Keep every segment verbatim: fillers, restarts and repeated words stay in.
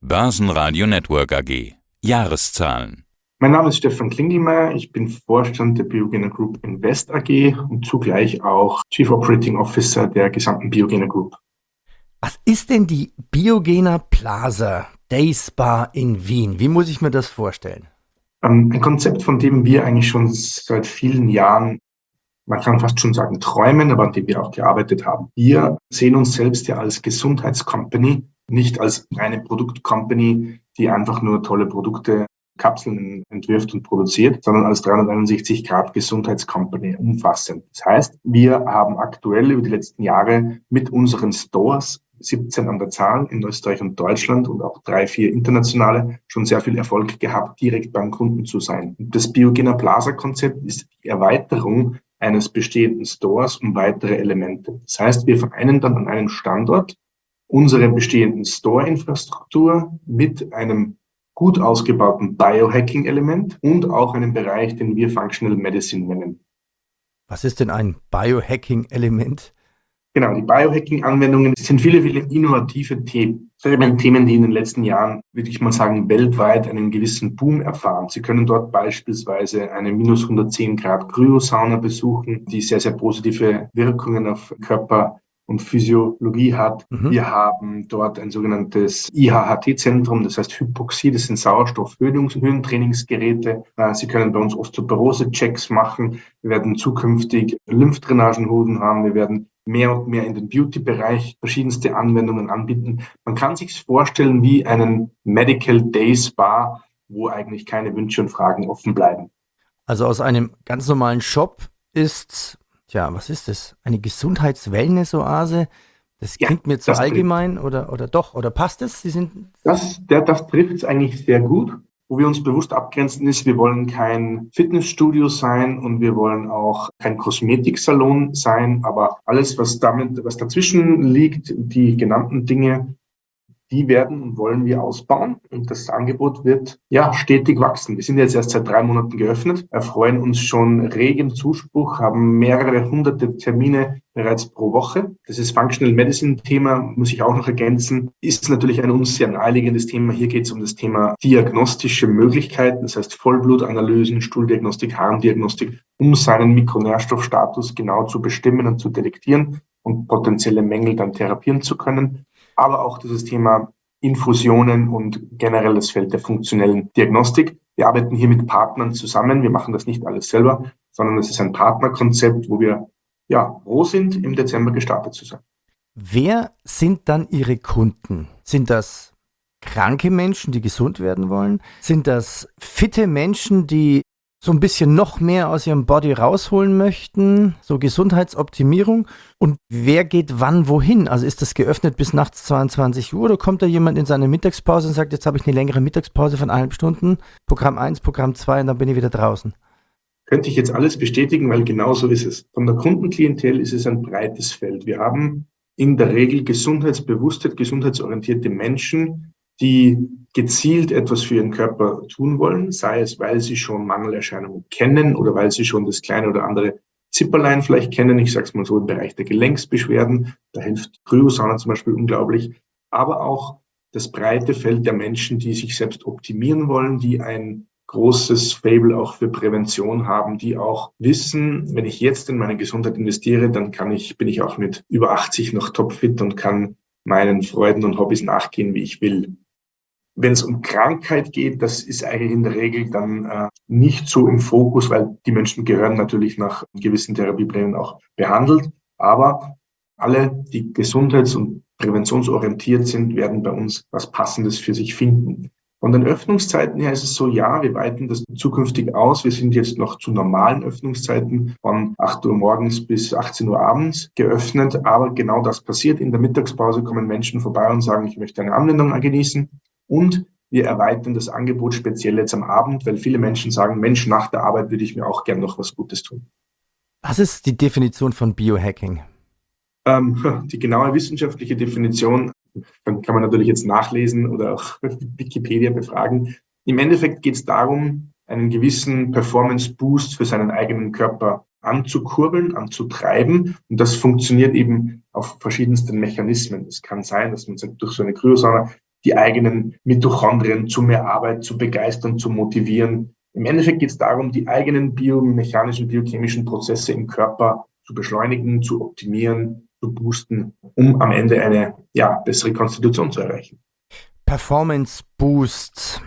Börsenradio Network A G. Jahreszahlen. Mein Name ist Stefan Klingelmeier, ich bin Vorstand der Biogena Group Invest A G und zugleich auch Chief Operating Officer der gesamten Biogena Group. Was ist denn die Biogena Plaza Day Spa in Wien? Wie muss ich mir das vorstellen? Ähm, ein Konzept, von dem wir eigentlich schon seit vielen Jahren, man kann fast schon sagen träumen, aber an dem wir auch gearbeitet haben. Wir sehen uns selbst ja als Gesundheitscompany, nicht als reine Produktcompany, die einfach nur tolle Produkte, Kapseln entwirft und produziert, sondern als dreihunderteinundsechzig Grad Gesundheitscompany umfassend. Das heißt, wir haben aktuell über die letzten Jahre mit unseren Stores, siebzehn an der Zahl in Österreich und Deutschland und auch drei, vier internationale, schon sehr viel Erfolg gehabt, direkt beim Kunden zu sein. Und das Biogena Plaza Konzept ist die Erweiterung eines bestehenden Stores um weitere Elemente. Das heißt, wir vereinen dann an einem Standort unsere bestehenden Store-Infrastruktur mit einem gut ausgebauten Biohacking-Element und auch einem Bereich, den wir Functional Medicine nennen. Was ist denn ein Biohacking-Element? Genau, die Biohacking-Anwendungen sind viele, viele innovative Themen. Themen, die in den letzten Jahren, würde ich mal sagen, weltweit einen gewissen Boom erfahren. Sie können dort beispielsweise eine minus hundertzehn Grad Kryosauna besuchen, die sehr, sehr positive Wirkungen auf Körper und Physiologie hat. Mhm. Wir haben dort ein sogenanntes I H H T-Zentrum, das heißt Hypoxie, das sind Sauerstoffhöhentrainingsgeräte. Sie können bei uns Osteoporose-Checks machen. Wir werden zukünftig Lymphdrainagenhoden haben. Wir werden mehr und mehr in den Beauty-Bereich verschiedenste Anwendungen anbieten. Man kann sich vorstellen wie einen Medical Day Spa, wo eigentlich keine Wünsche und Fragen offen bleiben. Also aus einem ganz normalen Shop ist, tja, was ist das? Eine Gesundheits-Wellness-Oase? Das klingt ja, mir zu allgemein oder, oder doch, oder passt es? Sie sind das, der, das trifft es eigentlich sehr gut. Wo wir uns bewusst abgrenzen ist, wir wollen kein Fitnessstudio sein und wir wollen auch kein Kosmetiksalon sein, aber alles, was damit, was dazwischen liegt, die genannten Dinge, die werden und wollen wir ausbauen und das Angebot wird ja stetig wachsen. Wir sind jetzt erst seit drei Monaten geöffnet, erfreuen uns schon regen Zuspruch, haben mehrere hunderte Termine bereits pro Woche. Das ist Functional Medicine Thema, muss ich auch noch ergänzen, ist natürlich ein uns sehr naheliegendes Thema. Hier geht es um das Thema diagnostische Möglichkeiten, das heißt Vollblutanalysen, Stuhldiagnostik, Harndiagnostik, um seinen Mikronährstoffstatus genau zu bestimmen und zu detektieren und potenzielle Mängel dann therapieren zu können. Aber auch dieses Thema Infusionen und generell das Feld der funktionellen Diagnostik. Wir arbeiten hier mit Partnern zusammen. Wir machen das nicht alles selber, sondern es ist ein Partnerkonzept, wo wir ja froh sind, im Dezember gestartet zu sein. Wer sind dann Ihre Kunden? Sind das kranke Menschen, die gesund werden wollen? Sind das fitte Menschen, die so ein bisschen noch mehr aus ihrem Body rausholen möchten, so Gesundheitsoptimierung? Und wer geht wann wohin? Also ist das geöffnet bis nachts zweiundzwanzig Uhr oder kommt da jemand in seine Mittagspause und sagt, jetzt habe ich eine längere Mittagspause von eineinhalb Stunden, Programm eins, Programm zwei und dann bin ich wieder draußen? Könnte ich jetzt alles bestätigen, weil genau so ist es. Von der Kundenklientel ist es ein breites Feld. Wir haben in der Regel gesundheitsbewusste, gesundheitsorientierte Menschen, die gezielt etwas für ihren Körper tun wollen, sei es, weil sie schon Mangelerscheinungen kennen oder weil sie schon das kleine oder andere Zipperlein vielleicht kennen. Ich sage es mal so im Bereich der Gelenksbeschwerden. Da hilft Kryosauna zum Beispiel unglaublich. Aber auch das breite Feld der Menschen, die sich selbst optimieren wollen, die ein großes Faible auch für Prävention haben, die auch wissen, wenn ich jetzt in meine Gesundheit investiere, dann kann ich, bin ich auch mit über achtzig noch topfit und kann meinen Freuden und Hobbys nachgehen, wie ich will. Wenn es um Krankheit geht, das ist eigentlich in der Regel dann äh, nicht so im Fokus, weil die Menschen gehören natürlich nach gewissen Therapieplänen auch behandelt. Aber alle, die gesundheits- und präventionsorientiert sind, werden bei uns was Passendes für sich finden. Von den Öffnungszeiten her ist es so, ja, wir weiten das zukünftig aus. Wir sind jetzt noch zu normalen Öffnungszeiten von acht Uhr morgens bis achtzehn Uhr abends geöffnet. Aber genau das passiert. In der Mittagspause kommen Menschen vorbei und sagen, ich möchte eine Anwendung genießen. Und wir erweitern das Angebot speziell jetzt am Abend, weil viele Menschen sagen, Mensch, nach der Arbeit würde ich mir auch gern noch was Gutes tun. Was ist die Definition von Biohacking? Ähm, die genaue wissenschaftliche Definition kann man natürlich jetzt nachlesen oder auch Wikipedia befragen. Im Endeffekt geht es darum, einen gewissen Performance-Boost für seinen eigenen Körper anzukurbeln, anzutreiben. Und das funktioniert eben auf verschiedensten Mechanismen. Es kann sein, dass man sagt, durch so eine Kryosauna die eigenen Mitochondrien zu mehr Arbeit zu begeistern, zu motivieren. Im Endeffekt geht es darum, die eigenen biomechanischen, biochemischen Prozesse im Körper zu beschleunigen, zu optimieren, zu boosten, um am Ende eine ja, bessere Konstitution zu erreichen. Performance Boost,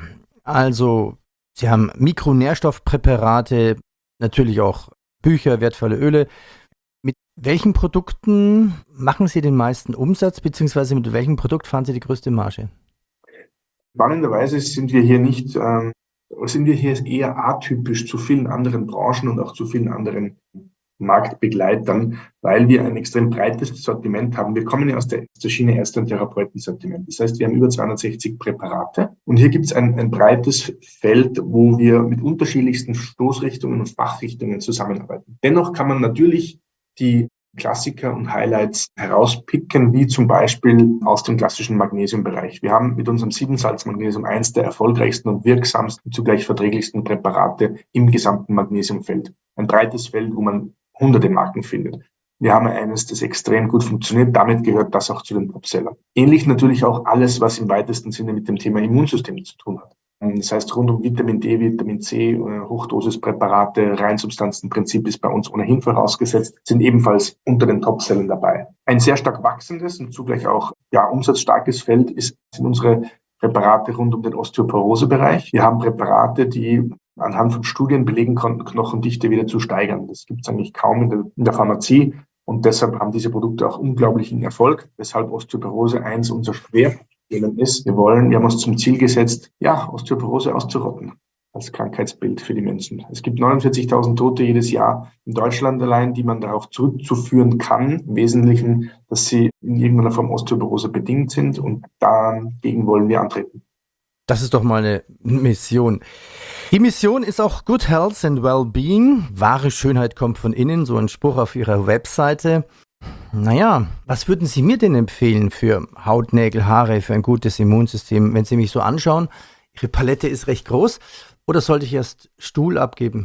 also Sie haben Mikronährstoffpräparate, natürlich auch Bücher, wertvolle Öle. Mit welchen Produkten machen Sie den meisten Umsatz, beziehungsweise mit welchem Produkt fahren Sie die größte Marge? Spannenderweise sind wir hier nicht, ähm, sind wir hier eher atypisch zu vielen anderen Branchen und auch zu vielen anderen Marktbegleitern, weil wir ein extrem breites Sortiment haben. Wir kommen ja aus der, aus der Schiene Ärzte- und Therapeuten-Sortiment. Das heißt, wir haben über zweihundertsechzig Präparate und hier gibt es ein, ein breites Feld, wo wir mit unterschiedlichsten Stoßrichtungen und Fachrichtungen zusammenarbeiten. Dennoch kann man natürlich die Klassiker und Highlights herauspicken, wie zum Beispiel aus dem klassischen Magnesiumbereich. Wir haben mit unserem Siebensalz-Magnesium eins der erfolgreichsten und wirksamsten, zugleich verträglichsten Präparate im gesamten Magnesiumfeld. Ein breites Feld, wo man hunderte Marken findet. Wir haben eines, das extrem gut funktioniert. Damit gehört das auch zu den Topsellern. Ähnlich natürlich auch alles, was im weitesten Sinne mit dem Thema Immunsystem zu tun hat. Das heißt, rund um Vitamin D, Vitamin C, Hochdosispräparate, Reinsubstanzenprinzip ist bei uns ohnehin vorausgesetzt, sind ebenfalls unter den Topsellern dabei. Ein sehr stark wachsendes und zugleich auch ja, umsatzstarkes Feld ist, sind unsere Präparate rund um den Osteoporosebereich. Wir haben Präparate, die anhand von Studien belegen konnten, Knochendichte wieder zu steigern. Das gibt es eigentlich kaum in der, in der Pharmazie und deshalb haben diese Produkte auch unglaublichen Erfolg, weshalb Osteoporose eins unserer Schwerpunkte ist. Wir wollen, wir haben uns zum Ziel gesetzt, ja, Osteoporose auszurotten als Krankheitsbild für die Menschen. Es gibt neunundvierzigtausend Tote jedes Jahr in Deutschland allein, die man darauf zurückzuführen kann, im Wesentlichen, dass sie in irgendeiner Form Osteoporose bedingt sind und dagegen wollen wir antreten. Das ist doch mal eine Mission. Die Mission ist auch Good Health and Wellbeing. Wahre Schönheit kommt von innen, so ein Spruch auf Ihrer Webseite. Naja, was würden Sie mir denn empfehlen für Haut, Nägel, Haare, für ein gutes Immunsystem, wenn Sie mich so anschauen? Ihre Palette ist recht groß. Oder sollte ich erst Stuhl abgeben?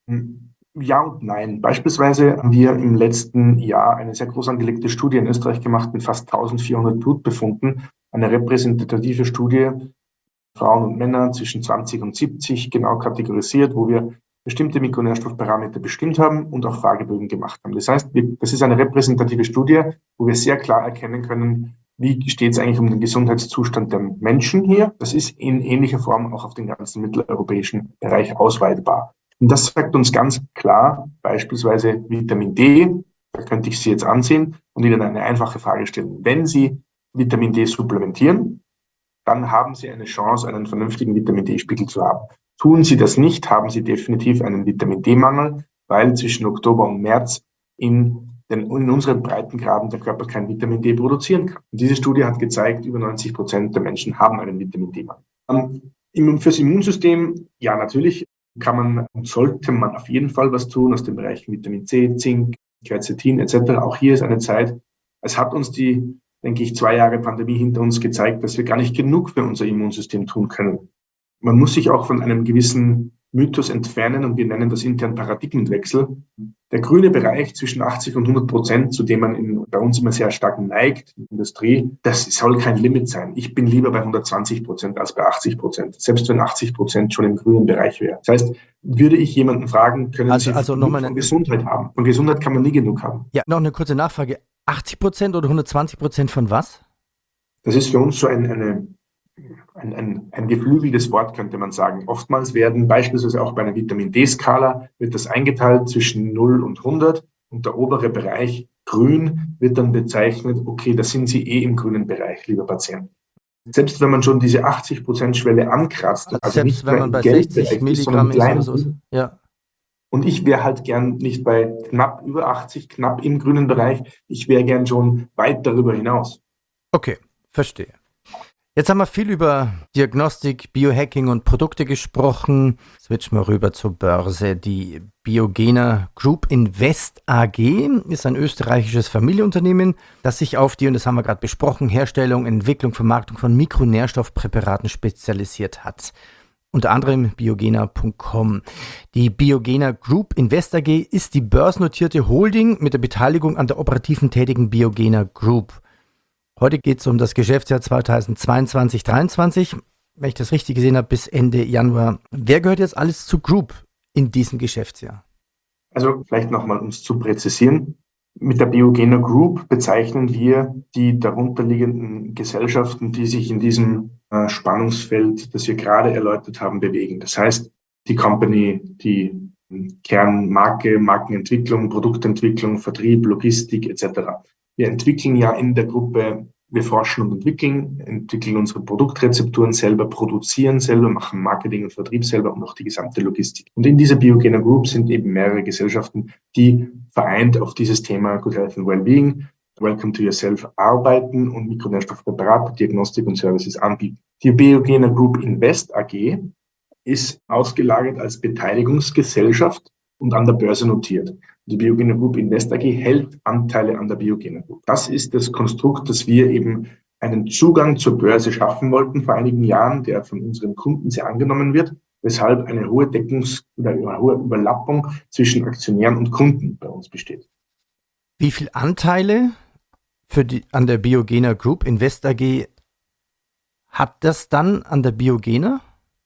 Ja und nein. Beispielsweise haben wir im letzten Jahr eine sehr groß angelegte Studie in Österreich gemacht mit fast eintausendvierhundert Blutbefunden. Eine repräsentative Studie, Frauen und Männer zwischen zwanzig und siebzig, genau kategorisiert, wo wir bestimmte Mikronährstoffparameter bestimmt haben und auch Fragebögen gemacht haben. Das heißt, das ist eine repräsentative Studie, wo wir sehr klar erkennen können, wie steht es eigentlich um den Gesundheitszustand der Menschen hier. Das ist in ähnlicher Form auch auf den ganzen mitteleuropäischen Bereich ausweitbar. Und das sagt uns ganz klar, beispielsweise Vitamin D, da könnte ich Sie jetzt ansehen und Ihnen eine einfache Frage stellen. Wenn Sie Vitamin D supplementieren, dann haben Sie eine Chance, einen vernünftigen Vitamin D-Spiegel zu haben. Tun Sie das nicht, haben Sie definitiv einen Vitamin D-Mangel, weil zwischen Oktober und März in, den, in unseren Breitengraden der Körper kein Vitamin D produzieren kann. Und diese Studie hat gezeigt, über neunzig Prozent der Menschen haben einen Vitamin D-Mangel. Ähm, fürs Immunsystem, ja natürlich kann man und sollte man auf jeden Fall was tun aus den Bereichen Vitamin C, Zink, Quercetin et cetera. Auch hier ist eine Zeit, es hat uns die, denke ich, zwei Jahre Pandemie hinter uns gezeigt, dass wir gar nicht genug für unser Immunsystem tun können. Man muss sich auch von einem gewissen Mythos entfernen und wir nennen das intern Paradigmenwechsel. Der grüne Bereich zwischen achtzig und hundert Prozent, zu dem man in, bei uns immer sehr stark neigt, in der Industrie, das soll kein Limit sein. Ich bin lieber bei hundertzwanzig Prozent als bei achtzig Prozent, selbst wenn achtzig Prozent schon im grünen Bereich wäre. Das heißt, würde ich jemanden fragen, können also, Sie also genug noch mal von eine, Gesundheit haben? Von Gesundheit kann man nie genug haben. Ja, noch eine kurze Nachfrage. achtzig Prozent oder hundertzwanzig Prozent von was? Das ist für uns so ein, eine, ein, ein, ein geflügeltes Wort, könnte man sagen. Oftmals werden beispielsweise auch bei einer Vitamin-D-Skala wird das eingeteilt zwischen null und hundert und der obere Bereich grün wird dann bezeichnet, okay, da sind Sie eh im grünen Bereich, lieber Patient. Selbst wenn man schon diese achtzig Prozent Schwelle ankratzt, also, also selbst nicht wenn man bei sechzig Milligramm ist oder so. Ja. Und ich wäre halt gern nicht bei knapp über achtzig, knapp im grünen Bereich. Ich wäre gern schon weit darüber hinaus. Okay, verstehe. Jetzt haben wir viel über Diagnostik, Biohacking und Produkte gesprochen. Switchen wir rüber zur Börse. Die Biogena Group Invest A G ist ein österreichisches Familienunternehmen, das sich auf die, und das haben wir gerade besprochen, Herstellung, Entwicklung, Vermarktung von Mikronährstoffpräparaten spezialisiert hat. Unter anderem biogena punkt com. Die Biogena Group Invest A G ist die börsennotierte Holding mit der Beteiligung an der operativen tätigen Biogena Group. Heute geht es um das Geschäftsjahr zweitausendzweiundzwanzig dreiundzwanzig. Wenn ich das richtig gesehen habe, bis Ende Januar. Wer gehört jetzt alles zu Group in diesem Geschäftsjahr? Also vielleicht nochmal, um es zu präzisieren. Mit der Biogena Group bezeichnen wir die darunterliegenden Gesellschaften, die sich in diesem äh, Spannungsfeld, das wir gerade erläutert haben, bewegen. Das heißt, die Company, die Kernmarke, Markenentwicklung, Produktentwicklung, Vertrieb, Logistik et cetera. Wir entwickeln ja in der Gruppe, wir forschen und entwickeln, entwickeln unsere Produktrezepturen selber, produzieren selber, machen Marketing und Vertrieb selber und auch die gesamte Logistik. Und in dieser Biogena Group sind eben mehrere Gesellschaften, die vereint auf dieses Thema Good Health and Wellbeing, Welcome to Yourself arbeiten und Mikronährstoffpräparate, Diagnostik und Services anbieten. Die Biogena Group Invest A G ist ausgelagert als Beteiligungsgesellschaft und an der Börse notiert. Die Biogena Group Invest A G hält Anteile an der Biogena Group. Das ist das Konstrukt, dass wir eben einen Zugang zur Börse schaffen wollten vor einigen Jahren, der von unseren Kunden sehr angenommen wird, weshalb eine hohe Deckungs- oder eine hohe Überlappung zwischen Aktionären und Kunden bei uns besteht. Wie viele Anteile für die, an der Biogena Group Invest A G hat das dann an der Biogena?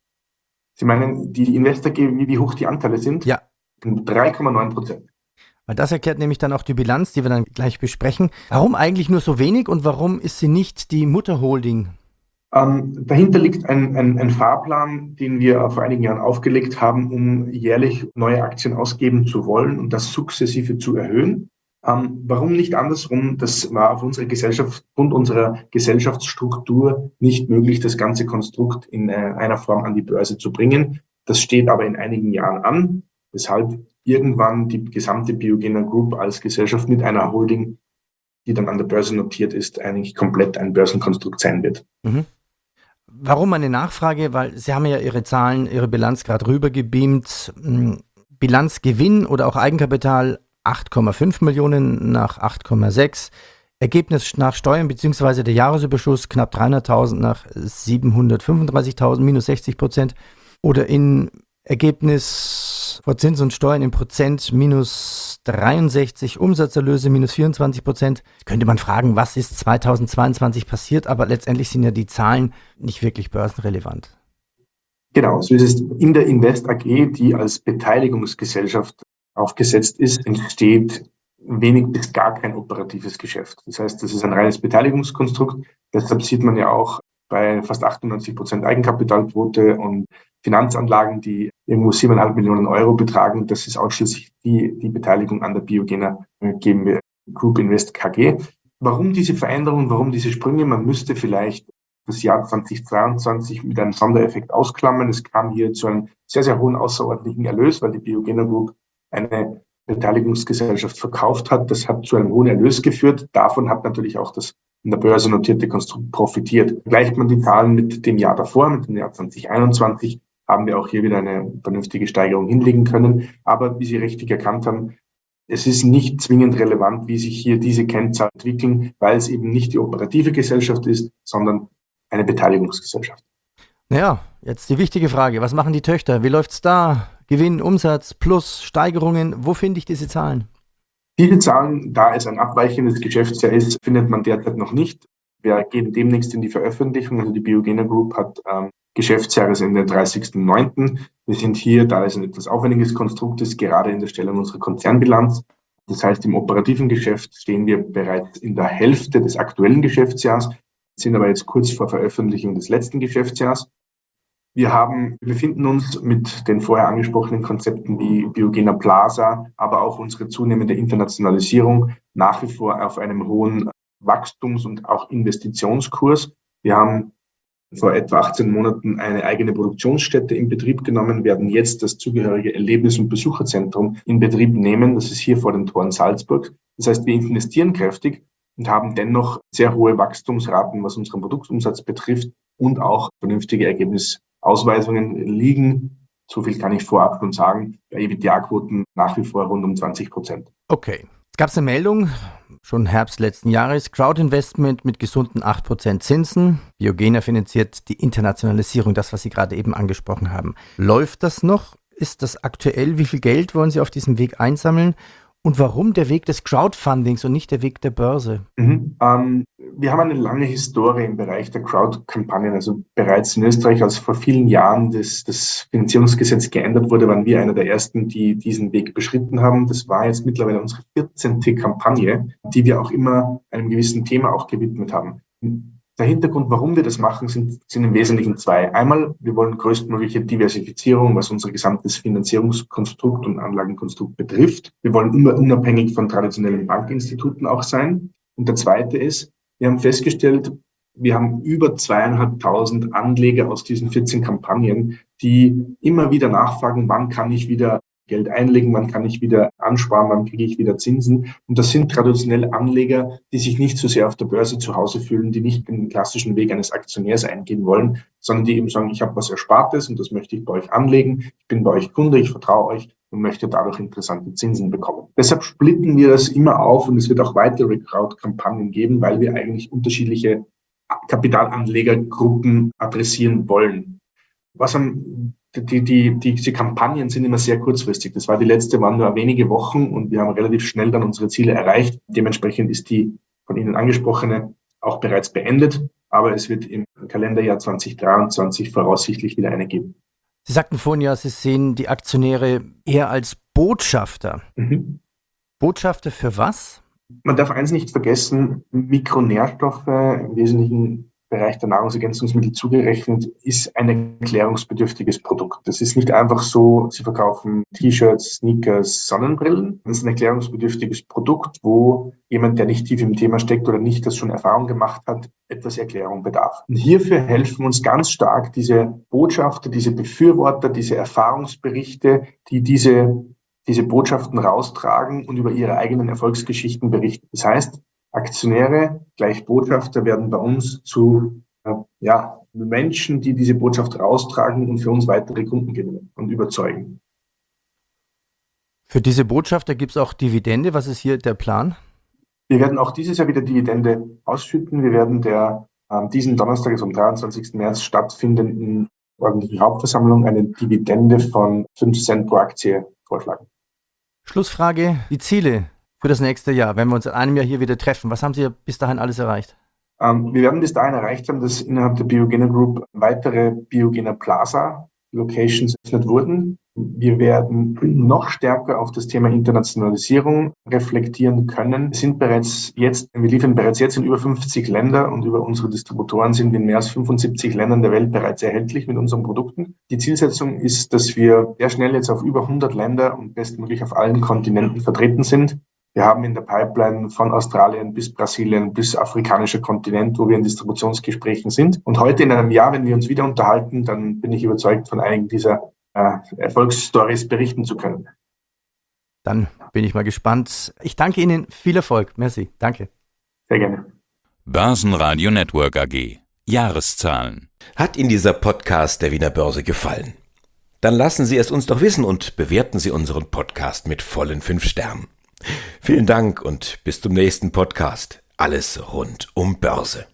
Sie meinen, die Invest A G, wie, wie hoch die Anteile sind? Ja. drei Komma neun Prozent. Weil das erklärt nämlich dann auch die Bilanz, die wir dann gleich besprechen. Warum eigentlich nur so wenig und warum ist sie nicht die Mutterholding? Ähm, dahinter liegt ein, ein, ein Fahrplan, den wir vor einigen Jahren aufgelegt haben, um jährlich neue Aktien ausgeben zu wollen und das sukzessive zu erhöhen. Ähm, warum nicht andersrum? Das war auf unserer Gesellschaft, aufgrund unserer Gesellschaftsstruktur nicht möglich, das ganze Konstrukt in äh, einer Form an die Börse zu bringen. Das steht aber in einigen Jahren an, weshalb irgendwann die gesamte Biogena Group als Gesellschaft mit einer Holding, die dann an der Börse notiert ist, eigentlich komplett ein Börsenkonstrukt sein wird. Mhm. Warum eine Nachfrage? Weil Sie haben ja Ihre Zahlen, Ihre Bilanz gerade rübergebeamt. Bilanzgewinn oder auch Eigenkapital acht Komma fünf Millionen nach acht Komma sechs. Ergebnis nach Steuern bzw. der Jahresüberschuss knapp dreihunderttausend nach siebenhundertfünfunddreißigtausend, minus sechzig Prozent. Oder in Ergebnis vor Zins und Steuern in Prozent minus dreiundsechzig, Umsatzerlöse minus vierundzwanzig Prozent. Könnte man fragen, was ist zweitausendzweiundzwanzig passiert, aber letztendlich sind ja die Zahlen nicht wirklich börsenrelevant. Genau, so ist es in der Invest A G, die als Beteiligungsgesellschaft aufgesetzt ist, entsteht wenig bis gar kein operatives Geschäft. Das heißt, das ist ein reines Beteiligungskonstrukt. Deshalb sieht man ja auch bei fast achtundneunzig Prozent Eigenkapitalquote und Finanzanlagen, die irgendwo siebeneinhalb Millionen Euro betragen. Das ist ausschließlich die, die Beteiligung an der Biogena GmbH Group Invest K G. Warum diese Veränderung, warum diese Sprünge? Man müsste vielleicht das Jahr zweitausendzweiundzwanzig mit einem Sondereffekt ausklammern. Es kam hier zu einem sehr, sehr hohen außerordentlichen Erlös, weil die Biogena Group eine Beteiligungsgesellschaft verkauft hat. Das hat zu einem hohen Erlös geführt. Davon hat natürlich auch das in der Börse notierte Konstrukt profitiert. Gleicht man die Zahlen mit dem Jahr davor, mit dem Jahr zweitausendeinundzwanzig, haben wir auch hier wieder eine vernünftige Steigerung hinlegen können. Aber wie Sie richtig erkannt haben, es ist nicht zwingend relevant, wie sich hier diese Kennzahlen entwickeln, weil es eben nicht die operative Gesellschaft ist, sondern eine Beteiligungsgesellschaft. Naja, jetzt die wichtige Frage. Was machen die Töchter? Wie läuft's da? Gewinn, Umsatz, Plus, Steigerungen. Wo finde ich diese Zahlen? Diese Zahlen, da es ein abweichendes Geschäftsjahr ist, findet man derzeit noch nicht. Wir gehen demnächst in die Veröffentlichung. Also die Biogena Group hat ähm, Geschäftsjahresende dreißigsten neunten Wir sind hier, da es ein etwas aufwendiges Konstrukt ist, gerade in der Stellung unserer Konzernbilanz. Das heißt, im operativen Geschäft stehen wir bereits in der Hälfte des aktuellen Geschäftsjahres, sind aber jetzt kurz vor Veröffentlichung des letzten Geschäftsjahres. Wir haben, wir befinden uns mit den vorher angesprochenen Konzepten wie Biogena Plaza, aber auch unsere zunehmende Internationalisierung nach wie vor auf einem hohen Wachstums- und auch Investitionskurs. Wir haben vor etwa achtzehn Monaten eine eigene Produktionsstätte in Betrieb genommen, werden jetzt das zugehörige Erlebnis- und Besucherzentrum in Betrieb nehmen. Das ist hier vor den Toren Salzburg. Das heißt, wir investieren kräftig und haben dennoch sehr hohe Wachstumsraten, was unseren Produktumsatz betrifft und auch vernünftige Ergebnisausweisungen liegen. So viel kann ich vorab schon sagen. Bei EBITDA-Quoten nach wie vor rund um zwanzig Prozent. Okay. Jetzt gab es eine Meldung, schon Herbst letzten Jahres, Crowd-Investment mit gesunden acht Prozent Zinsen. Biogena finanziert die Internationalisierung, das, was Sie gerade eben angesprochen haben. Läuft das noch? Ist das aktuell? Wie viel Geld wollen Sie auf diesem Weg einsammeln? Und warum der Weg des Crowdfundings und nicht der Weg der Börse? Mhm. Ähm, wir haben eine lange Historie im Bereich der Crowd-Kampagnen. Also bereits in Österreich, als vor vielen Jahren das, das Finanzierungsgesetz geändert wurde, waren wir einer der ersten, die diesen Weg beschritten haben. Das war jetzt mittlerweile unsere vierzehnte Kampagne, die wir auch immer einem gewissen Thema auch gewidmet haben. Der Hintergrund, warum wir das machen, sind, sind im Wesentlichen zwei. Einmal, wir wollen größtmögliche Diversifizierung, was unser gesamtes Finanzierungskonstrukt und Anlagenkonstrukt betrifft. Wir wollen immer unabhängig von traditionellen Bankinstituten auch sein. Und der zweite ist, wir haben festgestellt, wir haben über zweieinhalbtausend Anleger aus diesen vierzehn Kampagnen, die immer wieder nachfragen, wann kann ich wieder Geld einlegen, wann kann ich wieder ansparen, wann kriege ich wieder Zinsen. Und das sind traditionell Anleger, die sich nicht so sehr auf der Börse zu Hause fühlen, die nicht den klassischen Weg eines Aktionärs eingehen wollen, sondern die eben sagen, ich habe was Erspartes und das möchte ich bei euch anlegen. Ich bin bei euch Kunde, ich vertraue euch und möchte dadurch interessante Zinsen bekommen. Deshalb splitten wir das immer auf und es wird auch weitere Crowd-Kampagnen geben, weil wir eigentlich unterschiedliche Kapitalanlegergruppen adressieren wollen. Was am Die, die, die, diese Kampagnen sind immer sehr kurzfristig. Das war die letzte, waren nur wenige Wochen und wir haben relativ schnell dann unsere Ziele erreicht. Dementsprechend ist die von Ihnen angesprochene auch bereits beendet, aber es wird im Kalenderjahr zwanzig dreiundzwanzig voraussichtlich wieder eine geben. Sie sagten vorhin ja, Sie sehen die Aktionäre eher als Botschafter. Mhm. Botschafter für was? Man darf eins nicht vergessen, Mikronährstoffe, im Wesentlichen Bereich der Nahrungsergänzungsmittel zugerechnet, ist ein erklärungsbedürftiges Produkt. Das ist nicht einfach so, Sie verkaufen T-Shirts, Sneakers, Sonnenbrillen. Das ist ein erklärungsbedürftiges Produkt, wo jemand, der nicht tief im Thema steckt oder nicht das schon Erfahrung gemacht hat, etwas Erklärung bedarf. Und hierfür helfen uns ganz stark diese Botschafter, diese Befürworter, diese Erfahrungsberichte, die diese, diese Botschaften raustragen und über ihre eigenen Erfolgsgeschichten berichten. Das heißt, Aktionäre gleich Botschafter werden bei uns zu äh, ja, Menschen, die diese Botschaft raustragen und für uns weitere Kunden gewinnen und überzeugen. Für diese Botschafter gibt es auch Dividende. Was ist hier der Plan? Wir werden auch dieses Jahr wieder Dividende ausschütten. Wir werden der äh, diesen Donnerstag, also am dreiundzwanzigsten März stattfindenden ordentlichen Hauptversammlung eine Dividende von fünf Cent pro Aktie vorschlagen. Schlussfrage, die Ziele für das nächste Jahr, wenn wir uns in einem Jahr hier wieder treffen. Was haben Sie bis dahin alles erreicht? Ähm, wir werden bis dahin erreicht haben, dass innerhalb der Biogena Group weitere Biogena Plaza Locations eröffnet wurden. Wir werden noch stärker auf das Thema Internationalisierung reflektieren können. Wir sind bereits jetzt, wir liefern bereits jetzt in über fünfzig Länder und über unsere Distributoren sind wir in mehr als fünfundsiebzig Ländern der Welt bereits erhältlich mit unseren Produkten. Die Zielsetzung ist, dass wir sehr schnell jetzt auf über hundert Länder und bestmöglich auf allen Kontinenten vertreten sind. Wir haben in der Pipeline von Australien bis Brasilien bis afrikanischer Kontinent, wo wir in Distributionsgesprächen sind. Und heute in einem Jahr, wenn wir uns wieder unterhalten, dann bin ich überzeugt, von einigen dieser äh, Erfolgsstories berichten zu können. Dann bin ich mal gespannt. Ich danke Ihnen. Viel Erfolg. Merci. Danke. Sehr gerne. Börsenradio Network A G. Jahreszahlen. Hat Ihnen dieser Podcast der Wiener Börse gefallen? Dann lassen Sie es uns doch wissen und bewerten Sie unseren Podcast mit vollen fünf Sternen. Vielen Dank und bis zum nächsten Podcast. Alles rund um Börse.